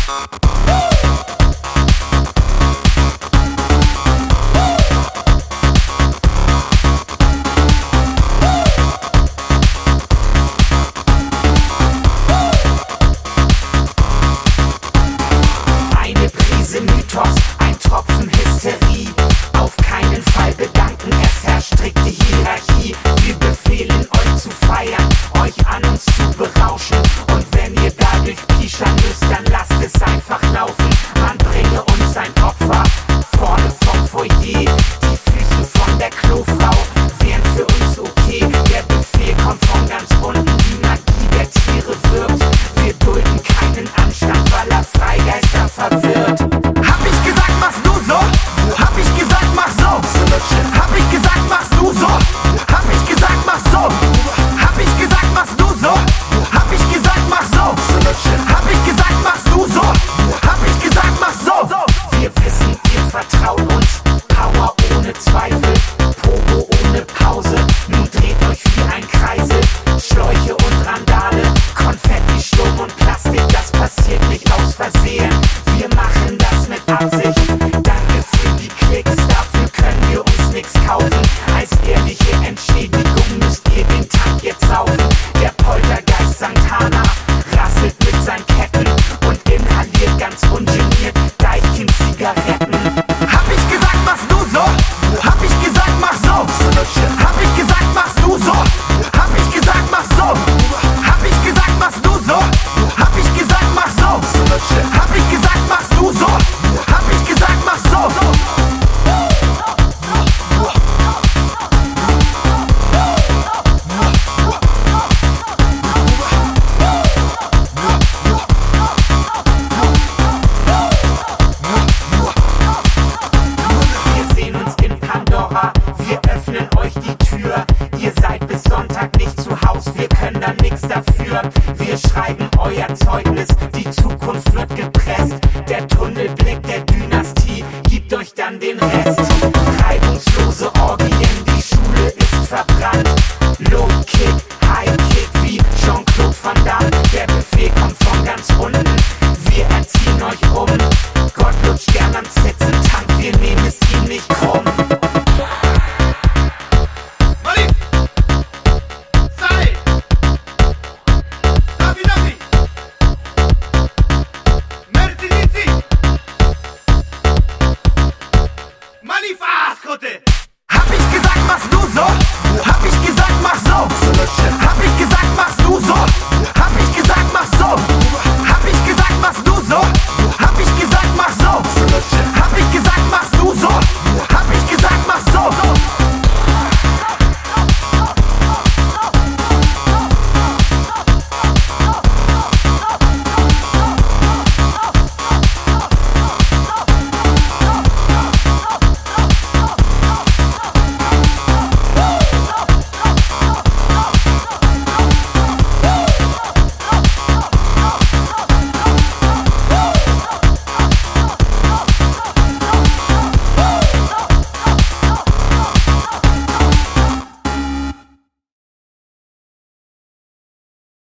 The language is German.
Eine Prise Mythos, ein Tropfen Hysterie. Auf keinen Fall bedanken, es herrscht strikte Hierarchie. Wir befehlen euch zu feiern, euch an uns zu berauschen. Und wenn ihr dadurch pischern müsst, dann lasst es einfach laufen. Man bringe uns ein Opfer, vorne vom Foyer. Die Füße von der Klofrau wären für uns okay. Der Befehl kommt von ganz unten, die Magie der Tiere wirkt. Wir dulden keinen Anstand, weil er Freigeister verwirrt. Hab ich gesagt, machst du so? Hab ich gesagt, mach so? Hab ich gesagt, machst du so? Hab ich gesagt, mach so? Hab ich gesagt, machst du so? Hab ich gesagt, mach so? Hab ich gesagt, machst du so? Hab ich gesagt, mach so? Wir wissen, ihr vertraut uns. Power ohne Zweifel, Pogo ohne Pause. Nun dreht euch wie ein Kreisel. Schläuche und Randale, Konfetti, Sturm und Plastik. Das passiert nicht aus Versehen. Wir machen das mit Absicht.